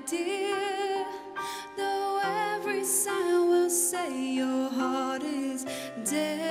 dear. Though every sign will say your heart is dead.